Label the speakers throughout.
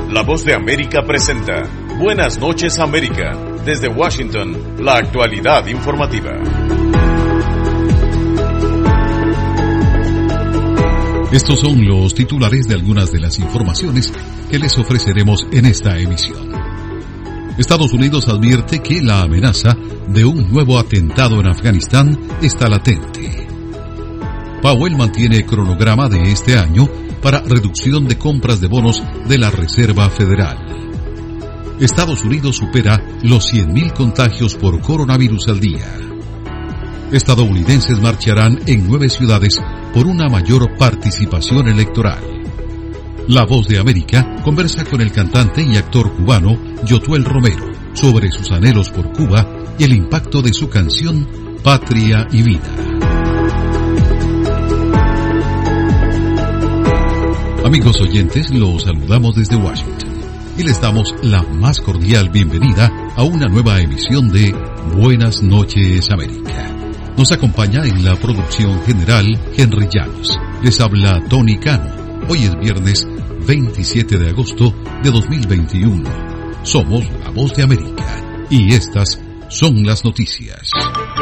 Speaker 1: La Voz de América presenta Buenas noches América. Desde Washington, la actualidad informativa.
Speaker 2: Estos son los titulares de algunas de las informaciones que les ofreceremos en esta emisión. Estados Unidos advierte que la amenaza de un nuevo atentado en Afganistán está latente. Powell mantiene cronograma de este año para reducción de compras de bonos de la Reserva Federal. Estados Unidos supera los 100,000 contagios por coronavirus al día. Estadounidenses marcharán en 9 ciudades por una mayor participación electoral. La Voz de América conversa con el cantante y actor cubano Yotuel Romero sobre sus anhelos por Cuba y el impacto de su canción Patria y Vida. Amigos oyentes, los saludamos desde Washington y les damos la más cordial bienvenida a una nueva emisión de Buenas noches América. Nos acompaña en la producción general Henry Llanos. Les habla Tony Cano. Hoy es viernes 27 de agosto de 2021. Somos La Voz de América y estas son las noticias.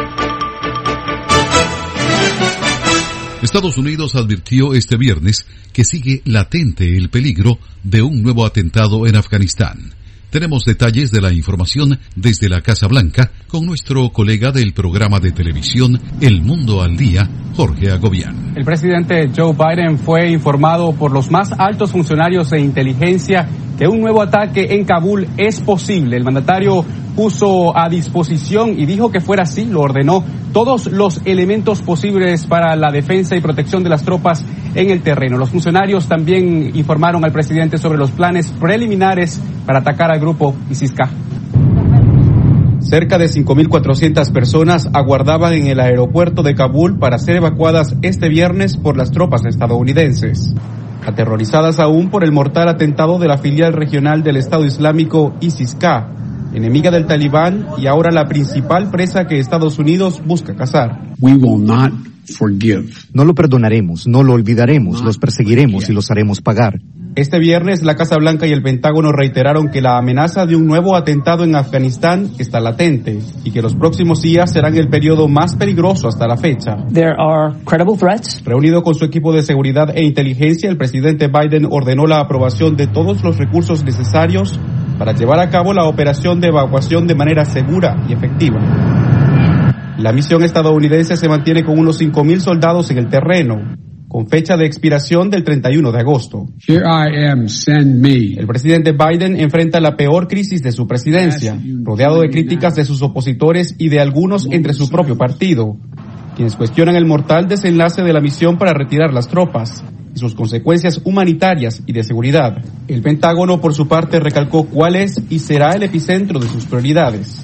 Speaker 2: Estados Unidos advirtió este viernes que sigue latente el peligro de un nuevo atentado en Afganistán. Tenemos detalles de la información desde la Casa Blanca con nuestro colega del programa de televisión El Mundo al Día, Jorge Agobián.
Speaker 3: El presidente Joe Biden fue informado por los más altos funcionarios de inteligencia que un nuevo ataque en Kabul es posible. El mandatario puso a disposición y dijo que fuera así, lo ordenó, todos los elementos posibles para la defensa y protección de las tropas en el terreno. Los funcionarios también informaron al presidente sobre los planes preliminares para atacar al grupo ISIS-K. Cerca de 5.400 personas aguardaban en el aeropuerto de Kabul para ser evacuadas este viernes por las tropas estadounidenses. Aterrorizadas aún por el mortal atentado de la filial regional del Estado Islámico ISIS-K, enemiga del Talibán y ahora la principal presa que Estados Unidos busca cazar.
Speaker 4: We will not forgive.
Speaker 5: No lo perdonaremos, no lo olvidaremos, los perseguiremos y los haremos pagar.
Speaker 3: Este viernes, la Casa Blanca y el Pentágono reiteraron que la amenaza de un nuevo atentado en Afganistán está latente y que los próximos días serán el periodo más peligroso hasta la fecha.
Speaker 6: There are credible threats.
Speaker 3: Reunido con su equipo de seguridad e inteligencia, el presidente Biden ordenó la aprobación de todos los recursos necesarios para llevar a cabo la operación de evacuación de manera segura y efectiva. La misión estadounidense se mantiene con unos 5,000 soldados en el terreno, con fecha de expiración del 31 de agosto.
Speaker 4: Here I am, send me.
Speaker 3: El presidente Biden enfrenta la peor crisis de su presidencia, rodeado de críticas de sus opositores y de algunos entre su propio partido, quienes cuestionan el mortal desenlace de la misión para retirar las tropas y sus consecuencias humanitarias y de seguridad. El Pentágono, por su parte, recalcó cuál es y será el epicentro de sus prioridades.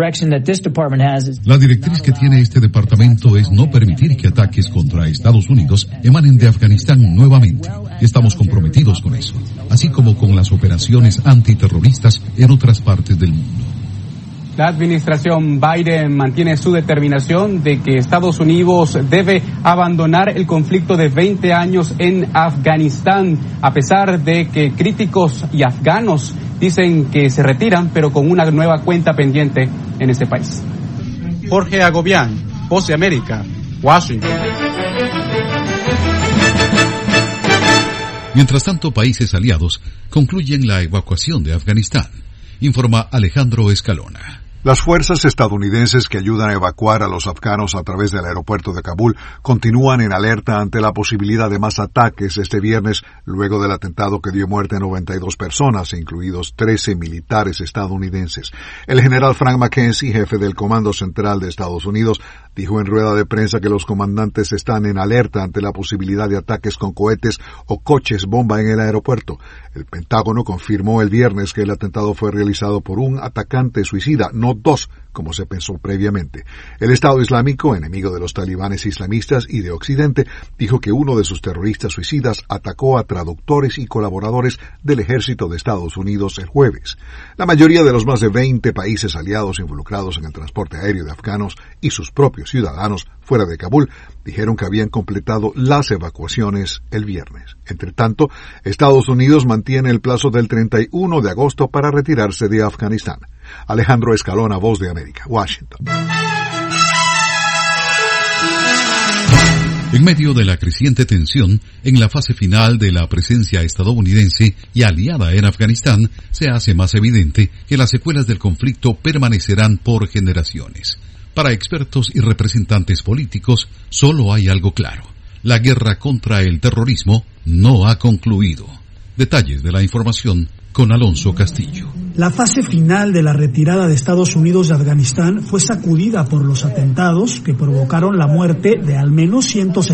Speaker 2: La directriz que tiene este departamento es no permitir que ataques contra Estados Unidos emanen de Afganistán nuevamente. Estamos comprometidos con eso, así como con las operaciones antiterroristas en otras partes del mundo.
Speaker 3: La administración Biden mantiene su determinación de que Estados Unidos debe abandonar el conflicto de 20 años en Afganistán, a pesar de que críticos y afganos dicen que se retiran, pero con una nueva cuenta pendiente en este país. Jorge Agobián, Voz de América, Washington.
Speaker 2: Mientras tanto, países aliados concluyen la evacuación de Afganistán, informa Alejandro Escalona.
Speaker 7: Las fuerzas estadounidenses que ayudan a evacuar a los afganos a través del aeropuerto de Kabul continúan en alerta ante la posibilidad de más ataques este viernes, luego del atentado que dio muerte a 92 personas, incluidos 13 militares estadounidenses. El general Frank McKenzie, jefe del Comando Central de Estados Unidos, dijo en rueda de prensa que los comandantes están en alerta ante la posibilidad de ataques con cohetes o coches bomba en el aeropuerto. El Pentágono confirmó el viernes que el atentado fue realizado por un atacante suicida no no 2, como se pensó previamente. El Estado Islámico, enemigo de los talibanes islamistas y de Occidente, dijo que uno de sus terroristas suicidas atacó a traductores y colaboradores del ejército de Estados Unidos el jueves. La mayoría de los más de 20 países aliados involucrados en el transporte aéreo de afganos y sus propios ciudadanos fuera de Kabul dijeron que habían completado las evacuaciones el viernes. Entre tanto, Estados Unidos mantiene el plazo del 31 de agosto para retirarse de Afganistán. Alejandro Escalona, Voz de América, Washington.
Speaker 2: En medio de la creciente tensión en la fase final de la presencia estadounidense y aliada en Afganistán, se hace más evidente que las secuelas del conflicto permanecerán por generaciones. Para expertos y representantes políticos, solo hay algo claro: la guerra contra el terrorismo no ha concluido. Detalles de la información con Alonso Castillo.
Speaker 8: La fase final de la retirada de Estados Unidos de Afganistán fue sacudida por los atentados que provocaron la muerte de al menos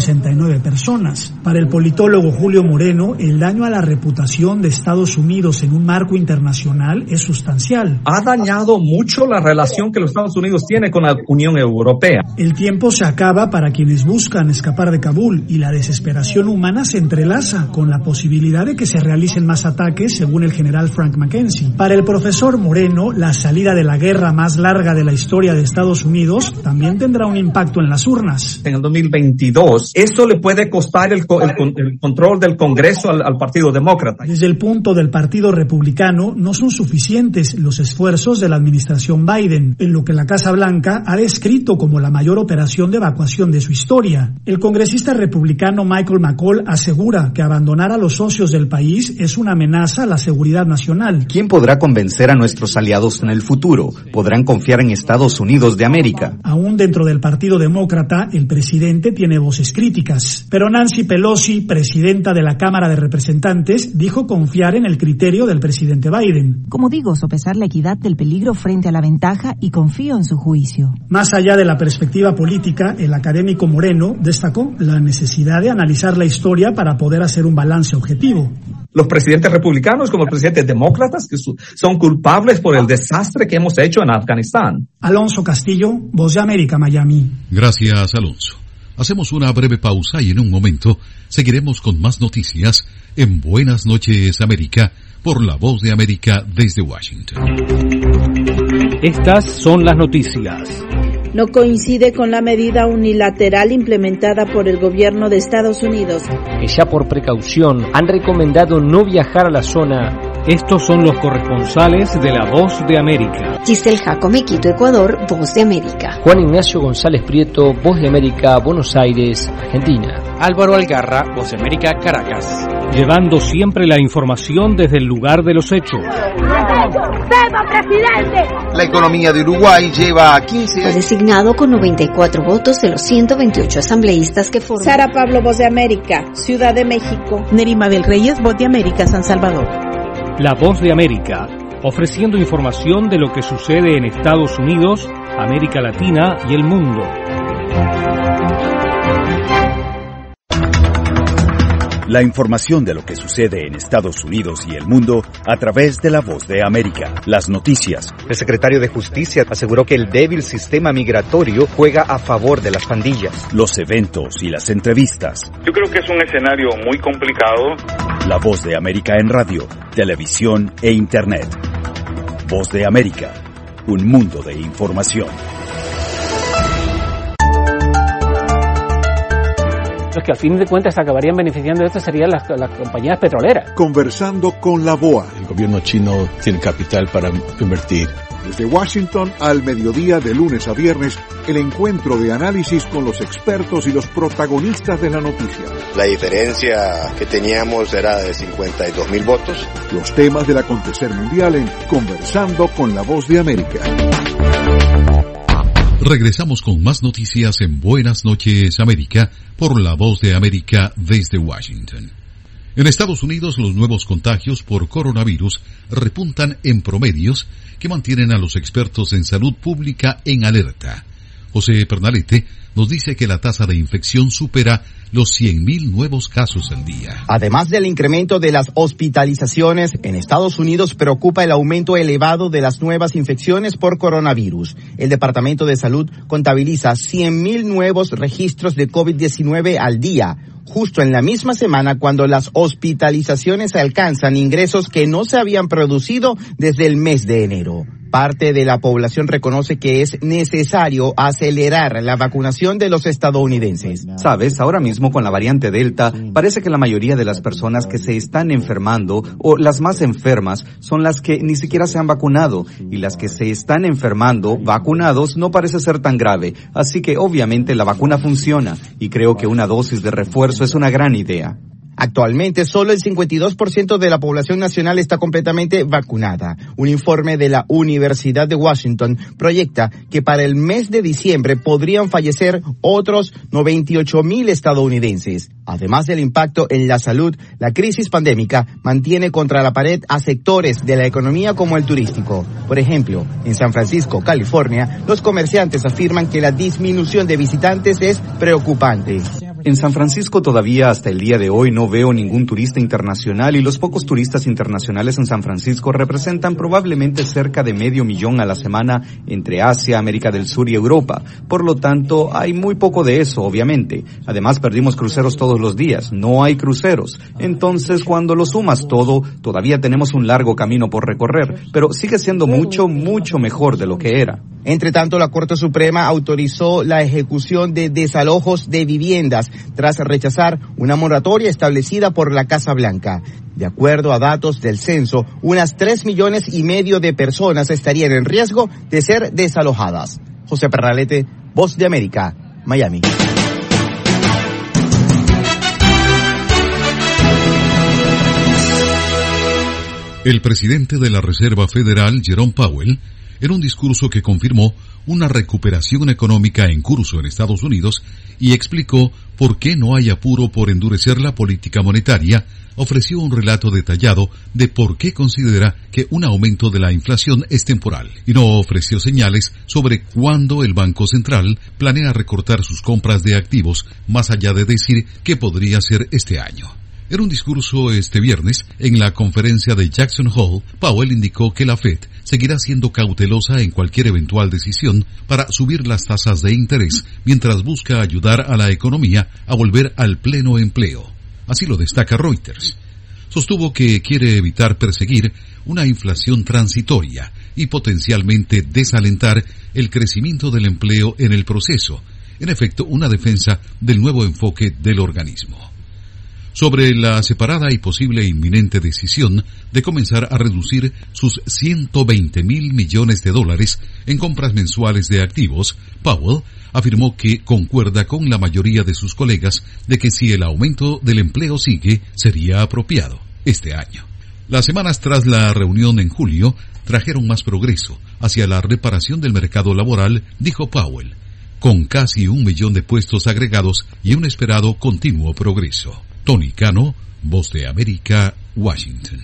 Speaker 8: 169 personas. Para el politólogo Julio Moreno, el daño a la reputación de Estados Unidos en un marco internacional es sustancial.
Speaker 9: Ha dañado mucho la relación que los Estados Unidos tiene con la Unión Europea.
Speaker 8: El tiempo se acaba para quienes buscan escapar de Kabul y la desesperación humana se entrelaza con la posibilidad de que se realicen más ataques, según el general Frank McKenzie. Para el profesor Moreno, la salida de la guerra más larga de la historia de Estados Unidos también tendrá un impacto en las urnas.
Speaker 9: En el 2022, eso le puede costar el control del Congreso al Partido Demócrata.
Speaker 8: Desde el punto del Partido Republicano, no son suficientes los esfuerzos de la administración Biden, en lo que la Casa Blanca ha descrito como la mayor operación de evacuación de su historia. El congresista republicano Michael McCall asegura que abandonar a los socios del país es una amenaza a la seguridad nacional.
Speaker 5: ¿Quién podrá convencer a nuestros aliados en el futuro? ¿Podrán confiar en Estados Unidos de América?
Speaker 8: Aún dentro del Partido Demócrata, el presidente tiene voces críticas. Pero Nancy Pelosi, presidenta de la Cámara de Representantes, dijo confiar en el criterio del presidente Biden.
Speaker 10: Como digo, sopesar la equidad del peligro frente a la ventaja y confío en su juicio.
Speaker 8: Más allá de la perspectiva política, el académico Moreno destacó la necesidad de analizar la historia para poder hacer un balance objetivo.
Speaker 9: Los presidentes republicanos como los presidentes demócratas que son culpables por el desastre que hemos hecho en Afganistán.
Speaker 8: Alonso Castillo, Voz de América, Miami.
Speaker 2: Gracias, Alonso. Hacemos una breve pausa y en un momento seguiremos con más noticias en Buenas noches, América, por la Voz de América desde Washington.
Speaker 11: Estas son las noticias.
Speaker 12: No coincide con la medida unilateral implementada por el gobierno de Estados Unidos.
Speaker 11: Que ya por precaución han recomendado no viajar a la zona. Estos son los corresponsales de la Voz de América.
Speaker 13: Giselle Jacome, Quito, Ecuador, Voz de América.
Speaker 11: Juan Ignacio González Prieto, Voz de América, Buenos Aires, Argentina.
Speaker 14: Álvaro Algarra, Voz de América, Caracas.
Speaker 11: Llevando siempre la información desde el lugar de los hechos.
Speaker 15: La economía de Uruguay lleva a 15
Speaker 13: años. Fue designado con 94 votos de los 128 asambleístas que forman.
Speaker 12: Sara Pablo, Voz de América, Ciudad de México.
Speaker 16: Nerima del Reyes, Voz de América, San Salvador.
Speaker 11: La Voz de América, ofreciendo información de lo que sucede en Estados Unidos, América Latina y el mundo.
Speaker 17: La información de lo que sucede en Estados Unidos y el mundo a través de la Voz de América. Las noticias.
Speaker 18: El secretario de Justicia aseguró que el débil sistema migratorio juega a favor de las pandillas.
Speaker 17: Los eventos y las entrevistas.
Speaker 19: Yo creo que es un escenario muy complicado.
Speaker 17: La Voz de América en radio, televisión e Internet. Voz de América, un mundo de información.
Speaker 14: Los que al fin de cuentas acabarían beneficiando de esto serían las compañías petroleras.
Speaker 7: Conversando con la BOA.
Speaker 20: El gobierno chino tiene capital para invertir.
Speaker 7: Desde Washington al mediodía de lunes a viernes, el encuentro de análisis con los expertos y los protagonistas de la noticia.
Speaker 21: La diferencia que teníamos era de 52,000 votos.
Speaker 7: Los temas del acontecer mundial en Conversando con la Voz de América.
Speaker 2: Regresamos con más noticias en Buenas noches, América, por la Voz de América desde Washington. En Estados Unidos, los nuevos contagios por coronavirus repuntan en promedios que mantienen a los expertos en salud pública en alerta. José Pernalete, nos dice que la tasa de infección supera los 100.000 nuevos casos al día.
Speaker 1: Además del incremento de las hospitalizaciones, en Estados Unidos preocupa el aumento elevado de las nuevas infecciones por coronavirus. El Departamento de Salud contabiliza 100.000 nuevos registros de COVID-19 al día, justo en la misma semana cuando las hospitalizaciones alcanzan ingresos que no se habían producido desde el mes de enero. Parte de la población reconoce que es necesario acelerar la vacunación de los estadounidenses.
Speaker 5: Sabes, ahora mismo con la variante Delta, parece que la mayoría de las personas que se están enfermando o las más enfermas son las que ni siquiera se han vacunado, y las que se están enfermando vacunados no parece ser tan grave. Así que obviamente la vacuna funciona y creo que una dosis de refuerzo es una gran idea.
Speaker 1: Actualmente, solo el 52% de la población nacional está completamente vacunada. Un informe de la Universidad de Washington proyecta que para el mes de diciembre podrían fallecer otros 98.000 estadounidenses. Además del impacto en la salud, la crisis pandémica mantiene contra la pared a sectores de la economía como el turístico. Por ejemplo, en San Francisco, California, los comerciantes afirman que la disminución de visitantes es preocupante.
Speaker 5: En San Francisco todavía hasta el día de hoy no veo ningún turista internacional, y los pocos turistas internacionales en San Francisco representan probablemente cerca de 500,000 a la semana entre Asia, América del Sur y Europa. Por lo tanto, hay muy poco de eso, obviamente. Además, perdimos cruceros todos los días. No hay cruceros. Entonces, cuando lo sumas todo, todavía tenemos un largo camino por recorrer, pero sigue siendo mucho, mucho mejor de lo que era.
Speaker 1: Entre tanto, la Corte Suprema autorizó la ejecución de desalojos de viviendas tras rechazar una moratoria establecida por la Casa Blanca. De acuerdo a datos del censo, unas 3,5 millones de personas estarían en riesgo de ser desalojadas. José Pernalete, Voz de América, Miami.
Speaker 2: El presidente de la Reserva Federal, Jerome Powell, en un discurso que confirmó una recuperación económica en curso en Estados Unidos y explicó por qué no hay apuro por endurecer la política monetaria, ofreció un relato detallado de por qué considera que un aumento de la inflación es temporal, y no ofreció señales sobre cuándo el Banco Central planea recortar sus compras de activos, más allá de decir que podría ser este año. En un discurso este viernes, en la conferencia de Jackson Hole, Powell indicó que la Fed seguirá siendo cautelosa en cualquier eventual decisión para subir las tasas de interés mientras busca ayudar a la economía a volver al pleno empleo. Así lo destaca Reuters. Sostuvo que quiere evitar perseguir una inflación transitoria y potencialmente desalentar el crecimiento del empleo en el proceso, en efecto una defensa del nuevo enfoque del organismo. Sobre la separada y posible inminente decisión de comenzar a reducir sus $120,000 millones en compras mensuales de activos, Powell afirmó que concuerda con la mayoría de sus colegas de que si el aumento del empleo sigue, sería apropiado este año. Las semanas tras la reunión en julio trajeron más progreso hacia la reparación del mercado laboral, dijo Powell, con casi 1 millón de puestos agregados y un esperado continuo progreso. Tony Cano, Voz de América, Washington.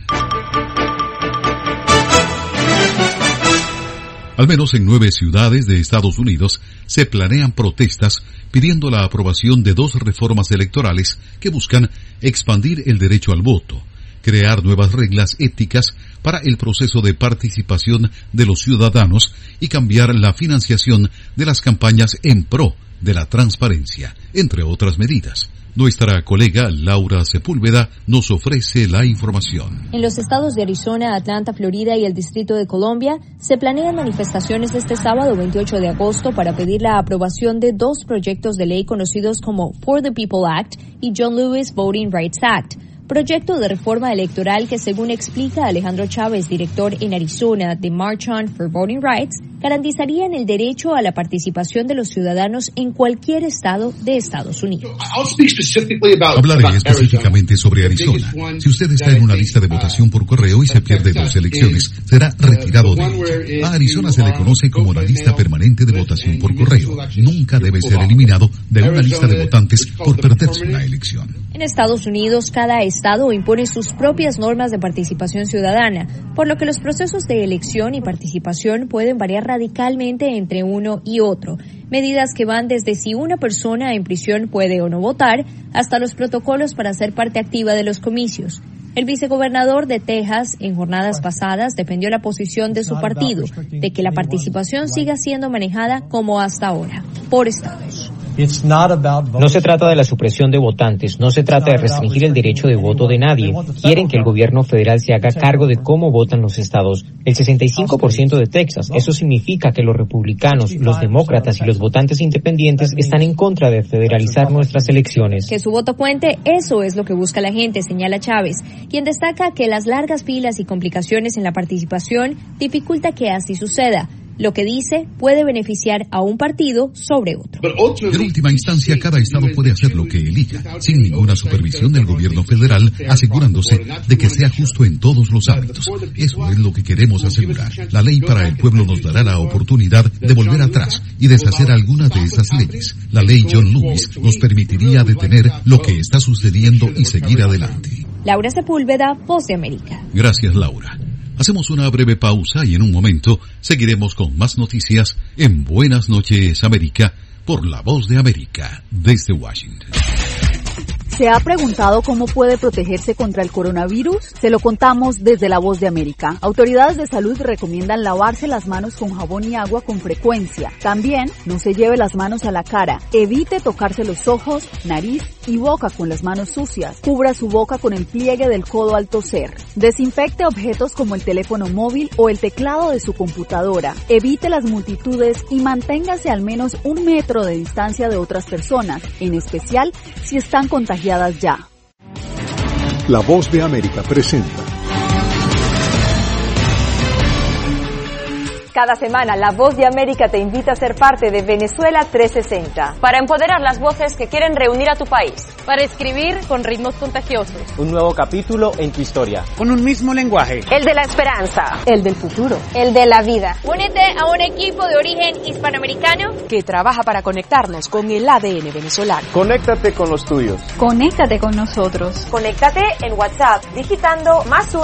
Speaker 2: Al menos en 9 ciudades de Estados Unidos se planean protestas pidiendo la aprobación de 2 reformas electorales que buscan expandir el derecho al voto, crear nuevas reglas éticas para el proceso de participación de los ciudadanos y cambiar la financiación de las campañas en pro de la transparencia, entre otras medidas. Nuestra colega Laura Sepúlveda nos ofrece la información.
Speaker 22: En los estados de Arizona, Atlanta, Florida y el Distrito de Columbia se planean manifestaciones este sábado 28 de agosto para pedir la aprobación de 2 proyectos de ley conocidos como For the People Act y John Lewis Voting Rights Act. Proyecto de reforma electoral que, según explica Alejandro Chávez, director en Arizona de March On for Voting Rights, garantizarían el derecho a la participación de los ciudadanos en cualquier estado de Estados Unidos.
Speaker 2: Hablaré específicamente sobre Arizona. Si usted está en una lista de votación por correo y se pierde 2 elecciones, será retirado de ella. A Arizona se le conoce como la lista permanente de votación por correo. Nunca debe ser eliminado de una lista de votantes por perderse una elección.
Speaker 22: En Estados Unidos, cada estado impone sus propias normas de participación ciudadana, por lo que los procesos de elección y participación pueden variar radicalmente entre uno y otro. Medidas que van desde si una persona en prisión puede o no votar, hasta los protocolos para ser parte activa de los comicios. El vicegobernador de Texas, en jornadas pasadas, defendió la posición de su partido, de que la participación siga siendo manejada como hasta ahora, por estados.
Speaker 4: No se trata de la supresión de votantes, no se trata de restringir el derecho de voto de nadie. Quieren que el gobierno federal se haga cargo de cómo votan los estados. El 65% de Texas, eso significa que los republicanos, los demócratas y los votantes independientes están en contra de federalizar nuestras elecciones.
Speaker 22: Que su voto cuente, eso es lo que busca la gente, señala Chávez, quien destaca que las largas filas y complicaciones en la participación dificulta que así suceda. Lo que dice puede beneficiar a un partido sobre otro.
Speaker 2: En última instancia, cada estado puede hacer lo que elija, sin ninguna supervisión del gobierno federal, asegurándose de que sea justo en todos los ámbitos. Eso es lo que queremos asegurar. La ley para el pueblo nos dará la oportunidad de volver atrás y deshacer algunas de esas leyes. La ley John Lewis nos permitiría detener lo que está sucediendo y seguir adelante.
Speaker 22: Laura Sepúlveda, Voz de América.
Speaker 2: Gracias, Laura. Hacemos una breve pausa y en un momento seguiremos con más noticias en Buenas noches, América, por La Voz de América, desde Washington.
Speaker 6: ¿Se ha preguntado cómo puede protegerse contra el coronavirus? Se lo contamos desde La Voz de América. Autoridades de salud recomiendan lavarse las manos con jabón y agua con frecuencia. También no se lleve las manos a la cara. Evite tocarse los ojos, nariz y boca con las manos sucias. Cubra su boca con el pliegue del codo al toser. Desinfecte objetos como el teléfono móvil o el teclado de su computadora. Evite las multitudes y manténgase al menos 1 metro de distancia de otras personas, en especial si están contagiadas ya.
Speaker 7: La Voz de América presenta.
Speaker 23: Cada semana, La Voz de América te invita a ser parte de Venezuela 360.
Speaker 24: Para empoderar las voces que quieren reunir a tu país.
Speaker 23: Para escribir con ritmos contagiosos.
Speaker 25: Un nuevo capítulo en tu historia.
Speaker 26: Con un mismo lenguaje.
Speaker 24: El de la esperanza.
Speaker 23: El del futuro.
Speaker 24: El de la vida.
Speaker 22: Únete a un equipo de origen hispanoamericano
Speaker 23: que trabaja para conectarnos con el ADN venezolano.
Speaker 25: Conéctate con los tuyos.
Speaker 23: Conéctate con nosotros.
Speaker 24: Conéctate en WhatsApp digitando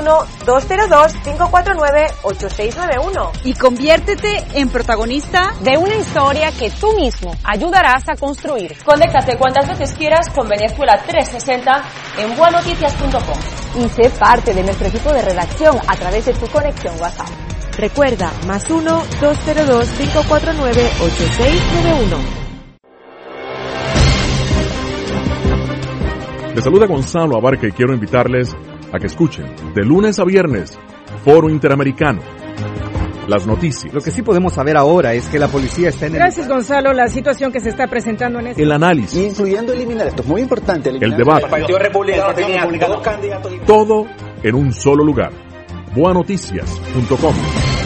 Speaker 24: +1-202-549-8691.
Speaker 23: Y conviértete en protagonista
Speaker 24: de una historia que tú mismo ayudarás a construir. Conéctate cuantas veces quieras con Venezuela 360 en buenoticias.com.
Speaker 23: Y sé parte de nuestro equipo de redacción a través de tu conexión WhatsApp.
Speaker 24: Recuerda, +1-202-549-8691.
Speaker 27: Les saluda Gonzalo Abarca y quiero invitarles a que escuchen de lunes a viernes Foro Interamericano. Las noticias.
Speaker 18: Lo que sí podemos saber ahora es que la policía está en
Speaker 23: Gracias, Gonzalo. La situación que se está presentando en
Speaker 27: el análisis.
Speaker 28: Incluyendo eliminar, esto es muy importante.
Speaker 27: El debate.
Speaker 28: El Partido Republicano tenía 2 candidatos.
Speaker 27: Todo en un solo lugar. Buenoticias.com.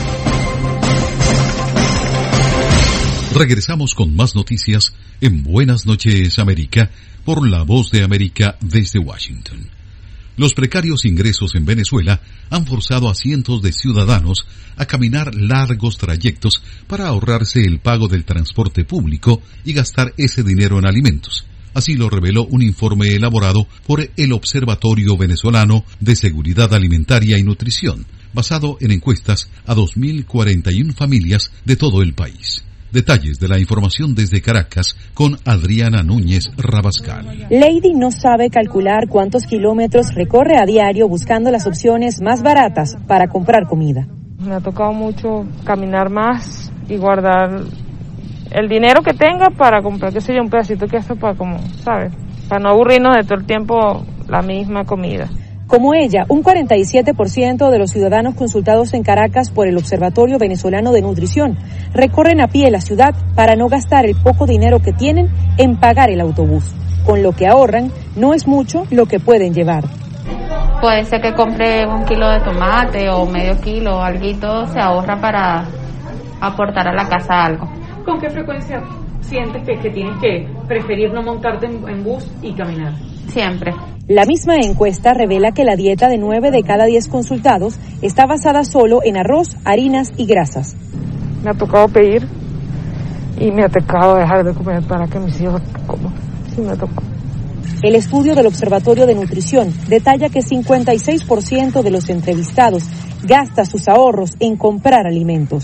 Speaker 2: Regresamos con más noticias en Buenas noches, América, por La Voz de América desde Washington. Los precarios ingresos en Venezuela han forzado a cientos de ciudadanos a caminar largos trayectos para ahorrarse el pago del transporte público y gastar ese dinero en alimentos. Así lo reveló un informe elaborado por el Observatorio Venezolano de Seguridad Alimentaria y Nutrición, basado en encuestas a 2.041 familias de todo el país. Detalles de la información desde Caracas con Adriana Núñez Rabascal.
Speaker 29: Lady no sabe calcular cuántos kilómetros recorre a diario buscando las opciones más baratas para comprar comida.
Speaker 30: Me ha tocado mucho caminar más y guardar el dinero que tenga para comprar, qué sé yo, un pedacito de queso para, como, ¿sabes? Para no aburrirnos de todo el tiempo la misma comida.
Speaker 29: Como ella, un 47% de los ciudadanos consultados en Caracas por el Observatorio Venezolano de Nutrición recorren a pie la ciudad para no gastar el poco dinero que tienen en pagar el autobús. Con lo que ahorran, no es mucho lo que pueden llevar.
Speaker 31: Puede ser que compre 1 kilo de tomate o medio kilo, alguito, se ahorra para aportar a la casa algo.
Speaker 23: ¿Con qué frecuencia sientes que tienes que preferir no montarte en bus y caminar?
Speaker 31: Siempre.
Speaker 29: La misma encuesta revela que la dieta de 9 de cada 10 consultados está basada solo en arroz, harinas y grasas.
Speaker 30: Me ha tocado pedir y me ha tocado dejar de comer para que mis hijos coman. Sí, me ha tocado.
Speaker 29: El estudio del Observatorio de Nutrición detalla que 56% de los entrevistados gasta sus ahorros en comprar alimentos.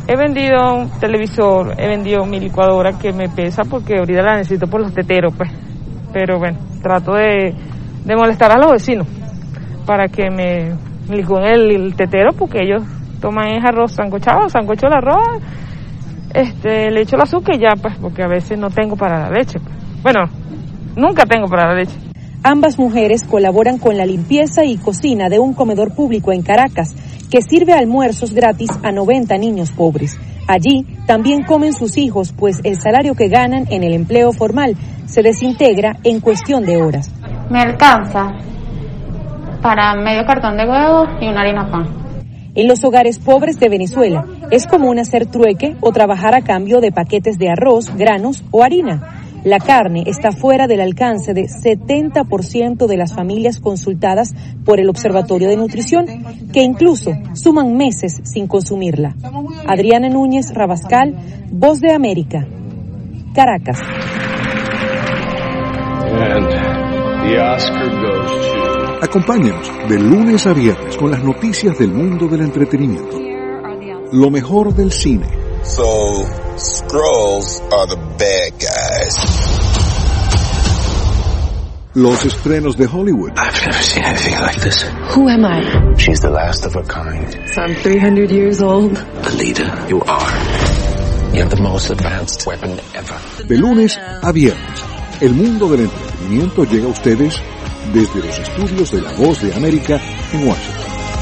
Speaker 30: He vendido un televisor, he vendido mi licuadora que me pesa porque ahorita la necesito por los teteros, pues. Pero bueno, trato de molestar a los vecinos para que me licúen el tetero, porque ellos toman ese arroz sancochado, sancocho el arroz, le echo el azúcar y ya, pues, porque a veces no tengo para la leche. Bueno, nunca tengo para la leche.
Speaker 29: Ambas mujeres colaboran con la limpieza y cocina de un comedor público en Caracas, que sirve almuerzos gratis a 90 niños pobres. Allí también comen sus hijos, pues el salario que ganan en el empleo formal se desintegra en cuestión de horas.
Speaker 31: Me alcanza para medio cartón de huevos y una harina pan.
Speaker 29: En los hogares pobres de Venezuela es común hacer trueque o trabajar a cambio de paquetes de arroz, granos o harina. La carne está fuera del alcance de 70% de las familias consultadas por el Observatorio de Nutrición, que incluso suman meses sin consumirla. Adriana Núñez Rabascal, Voz de América, Caracas.
Speaker 7: Acompáñenos de lunes a viernes con las noticias del mundo del entretenimiento. Lo mejor del cine.
Speaker 3: So, Skrulls are the bad guys.
Speaker 7: Los estrenos de Hollywood.
Speaker 8: I've never seen anything like this.
Speaker 9: Who am I?
Speaker 8: She's the last of her kind.
Speaker 9: So I'm 300 years old.
Speaker 8: The leader you are. You have the most advanced weapon ever.
Speaker 7: De lunes a viernes, el mundo del entretenimiento llega a ustedes desde los estudios de La Voz de América en Washington.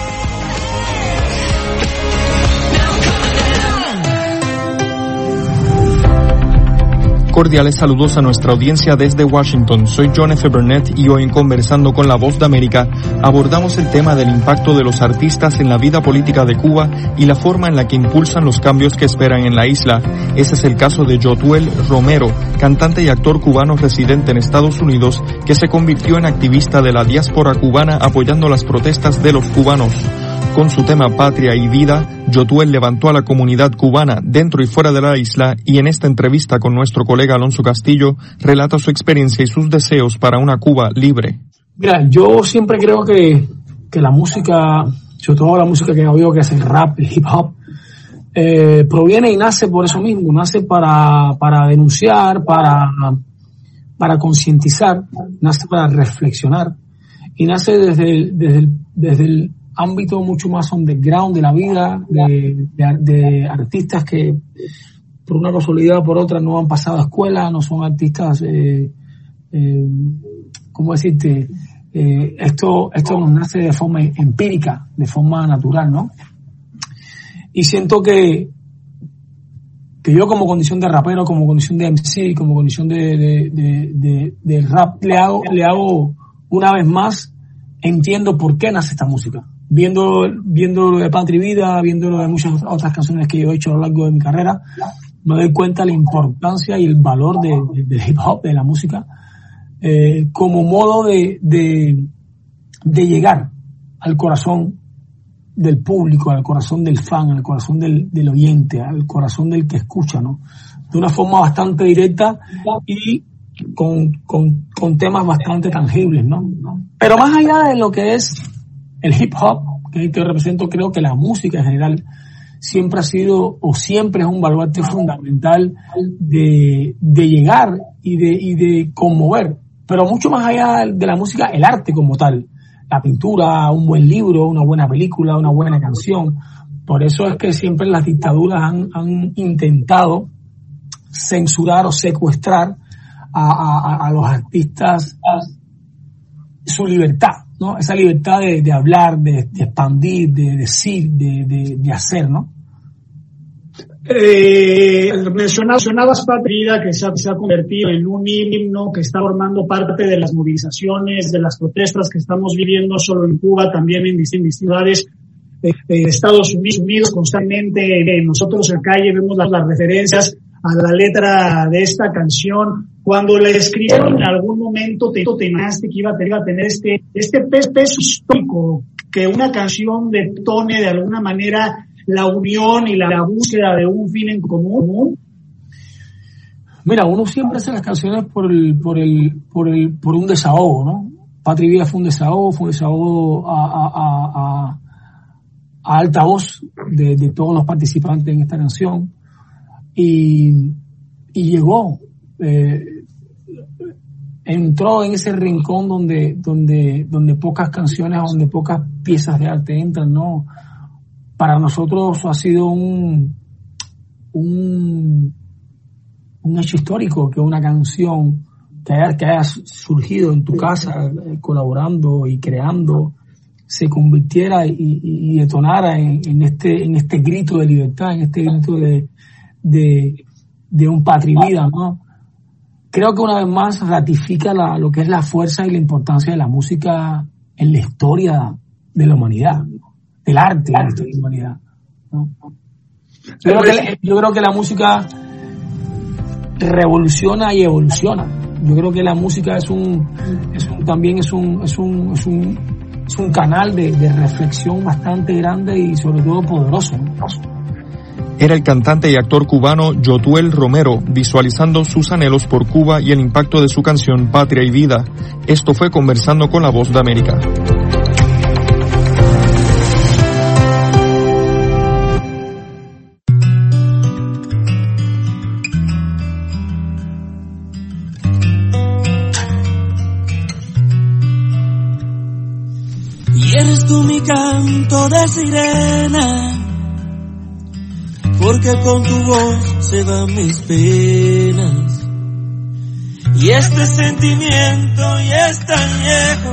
Speaker 10: Cordiales saludos a nuestra audiencia desde Washington. Soy John F. Burnett y hoy en Conversando con La Voz de América abordamos el tema del impacto de los artistas en la vida política de Cuba y la forma en la que impulsan los cambios que esperan en la isla. Ese es el caso de Yotuel Romero, cantante y actor cubano residente en Estados Unidos, que se convirtió en activista de la diáspora cubana apoyando las protestas de los cubanos. Con su tema Patria y Vida, Yotuel levantó a la comunidad cubana dentro y fuera de la isla, y en esta entrevista con nuestro colega Alonso Castillo relata su experiencia y sus deseos para una Cuba libre.
Speaker 11: Mira, yo siempre creo que la música, sobre todo la música que he oído, que es el rap, el hip hop, proviene y nace por eso mismo, nace para denunciar, para concientizar, nace para reflexionar, y nace desde el ámbito mucho más underground de la vida, de artistas que por una casualidad o por otra no han pasado a escuela, no son artistas, ¿cómo decirte? Esto nos nace de forma empírica, de forma natural, ¿no? Y siento que yo como condición de rapero, como condición de MC, como condición de rap, le hago una vez más, entiendo por qué nace esta música. Viendo lo de Patria y Vida, viendo lo de muchas otras canciones que yo he hecho a lo largo de mi carrera, me doy cuenta de la importancia y el valor del hip hop, de la música, como modo de llegar al corazón del público, al corazón del fan, al corazón del oyente, al corazón del que escucha, ¿no? De una forma bastante directa y con temas bastante tangibles, ¿no? Pero más allá de lo que es el hip hop, que represento, creo que la música en general siempre ha sido o siempre es un baluarte fundamental de llegar y de conmover, pero mucho más allá de la música, el arte como tal, la pintura, un buen libro, una buena película, una buena canción. Por eso es que siempre las dictaduras han intentado censurar o secuestrar a los artistas su libertad, ¿no? Esa libertad de hablar, de expandir, de decir, de hacer, ¿no?
Speaker 12: Mencionabas Patria, que se ha convertido en un himno que está formando parte de las movilizaciones, de las protestas que estamos viviendo no solo en Cuba, también en distintas ciudades de Estados Unidos. Constantemente nosotros acá vemos las referencias a la letra de esta canción. Cuando la escribieron en algún momento te imaginaste que iba a tener este peso histórico, que una canción detone de alguna manera la unión y la búsqueda de un fin en común.
Speaker 11: Mira, uno siempre hace las canciones por un desahogo, ¿no? Patria y Vida fue un desahogo alta voz de todos los participantes en esta canción y llegó, entró en ese rincón donde pocas canciones, donde pocas piezas de arte entran, ¿no? Para nosotros ha sido un hecho histórico que una canción que haya surgido en tu casa, colaborando y creando, se convirtiera y detonara en este grito de libertad, en este grito de un patria y vida, ¿no? Creo que una vez más ratifica lo que es la fuerza y la importancia de la música en la historia de la humanidad, del arte en la historia de la humanidad, ¿no? Yo creo que la música revoluciona y evoluciona. Yo creo que la música también es un canal de reflexión bastante grande y sobre todo poderoso, ¿no?
Speaker 10: Era el cantante y actor cubano Yotuel Romero, visualizando sus anhelos por Cuba y el impacto de su canción Patria y Vida. Esto fue Conversando con la Voz de América.
Speaker 1: Y eres tú mi canto de sirena, porque con tu voz se van mis penas. Y este sentimiento ya es tan viejo,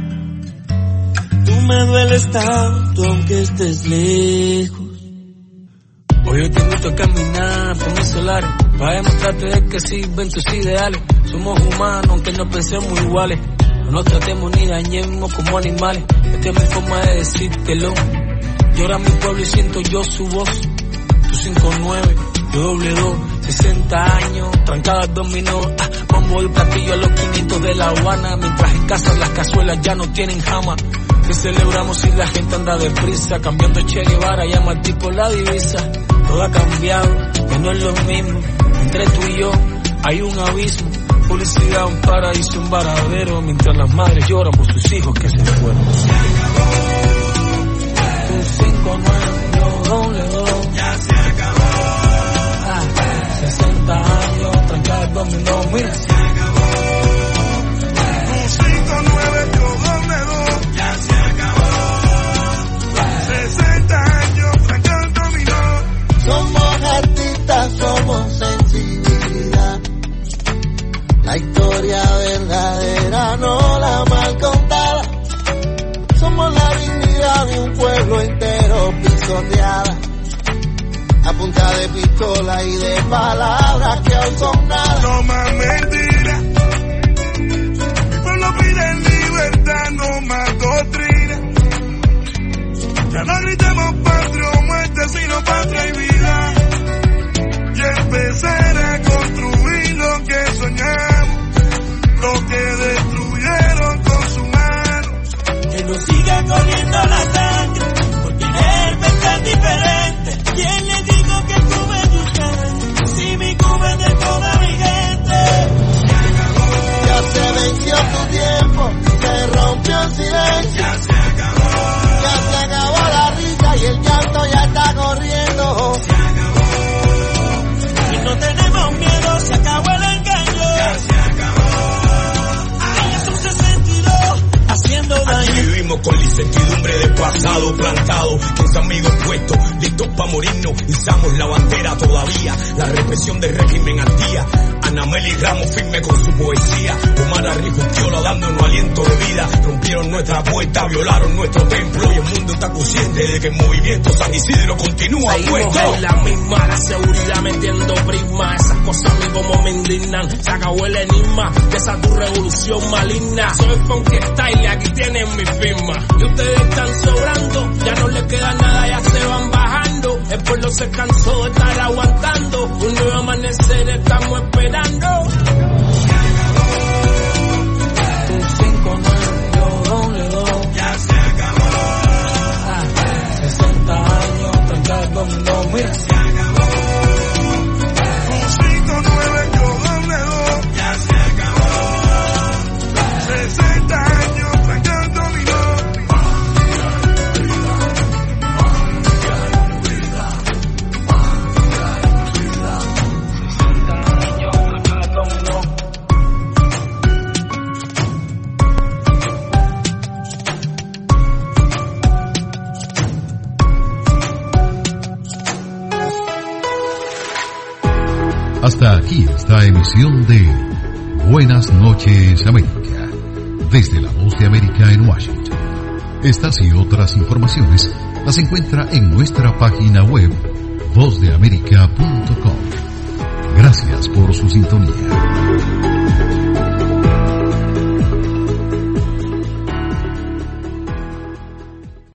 Speaker 1: tú me dueles tanto aunque estés lejos. Hoy yo te invito a caminar por mis solares, para demostrarte de que sirven tus ideales. Somos humanos aunque no pensemos iguales, no nos tratemos ni dañemos como animales. Esta es mi forma de decírtelo. Llora mi pueblo y siento yo su voz. 59, yo doble 2, 60 años, trancadas dominó, bombo y platillo a los 500 de La Habana, mientras en casa las cazuelas ya no tienen jama. Que celebramos si la gente anda deprisa, cambiando Che Guevara, llama al tipo la divisa. Todo ha cambiado, que no es lo mismo, entre tú y yo hay un abismo. Publicidad, un paraíso, un varadero, mientras las madres lloran por sus hijos que se fueron. Se acabó, un 59, yo doble 2. Ya se acabó. 60 años, trancadas dominó, mira. Se acabó. Un 59, yo doble 2. Ya se acabó. 60 años, trancadas dominó. Somos artistas, somos sensibilidad. La historia verdadera, no la mal contada. Somos la dignidad de un pueblo entero pisoteada. A punta de pistola y de palabras que aún son nada. No más mentiras. Mi pueblo pide libertad, no más doctrina. Ya no gritemos patria o muerte, sino patria y vida. Y empezar a construir lo que soñamos, lo que destruyeron con su mano. Que nos siga corriendo la sangre, porque él pensar diferente. ¿Quién le dijo que Cuba es diferente? Si mi Cuba es de toda mi gente. Se acabó. Ya se venció tu tiempo, se rompió el silencio. Ya se acabó. Ya se acabó la risa y el llanto ya está corriendo. Se acabó. Y no tenemos miedo, se acabó el engaño. Ya se acabó. Ahí es un 62 haciendo daño. Aquí vivimos con la incertidumbre del pasado plantado, 15 amigos puestos, listos pa' morirnos, izamos la bandera todavía, la represión del régimen al día. Ana Meli Ramos firme con su poesía, Omar Arrigustiola dándonos aliento de vida. Rompieron nuestra puerta, violaron nuestro templo y el mundo está consciente de que el movimiento San Isidro continúa puesto. La misma, la seguridad metiendo prisma, esas cosas a mí como me indignan. Se acabó el enigma de esa tu revolución maligna. Soy funky style, aquí tienen mi firma. Y ustedes están sobrando, ya no les queda nada, ya se van bajando. El pueblo se cansó de estar aguantando, un nuevo amanecer estamos esperando. Se acabó. Un 5-9, yo doble 2. Ya se acabó. 60 años, trancadas dominó, mira. Se acabó. Un 5-9, yo doble 2. Ya se acabó. 60 años, trancadas dominó.
Speaker 2: Hasta aquí esta emisión de Buenas noches América, desde la Voz de América en Washington. Estas y otras informaciones las encuentra en nuestra página web vozdeamerica.com. Gracias por su sintonía.